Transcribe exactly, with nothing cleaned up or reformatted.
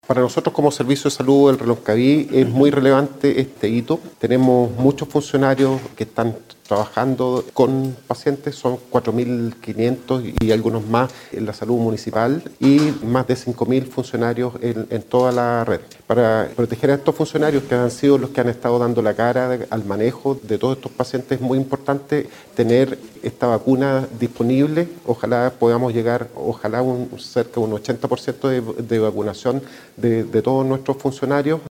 Para nosotros como Servicio de Salud del Reloncaví es muy relevante este hito. Tenemos muchos funcionarios que están trabajando con pacientes, son cuatro mil quinientos y algunos más en la salud municipal y más de cinco mil funcionarios en, en toda la red. Para proteger a estos funcionarios que han sido los que han estado dando la cara al manejo de todos estos pacientes, es muy importante tener esta vacuna disponible. Ojalá podamos llegar, ojalá un, cerca de un ochenta por ciento de, de vacunación de, de todos nuestros funcionarios.